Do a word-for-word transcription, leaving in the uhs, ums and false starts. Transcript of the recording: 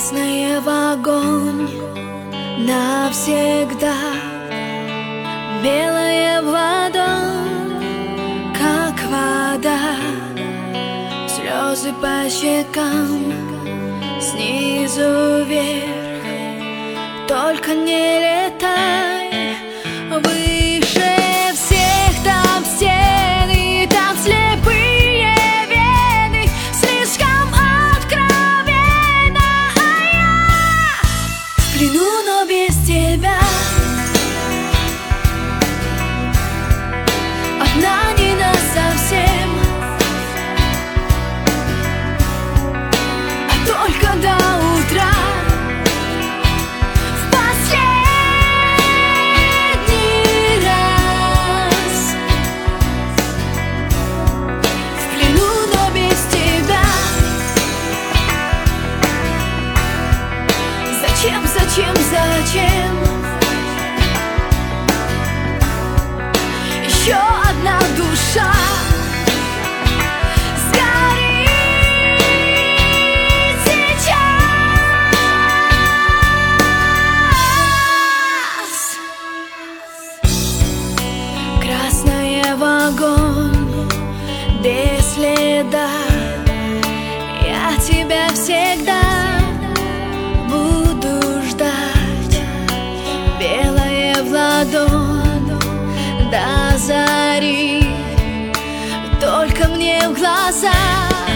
Красное в огонь навсегда, белое в ладонь, как вода. Слезы по щекам, снизу вверх. Только не летай выше всех, там стены, там слепые вены. Слишком откровенно, а я в плену, но без тебя. Одна не насовсем, а только до утра. Зачем, зачем, зачем еще одна душа сгорит сейчас? Красное в огонь без следа. Я тебя всегда буду ждать, белое в ладонь до зари, только мне в глаза.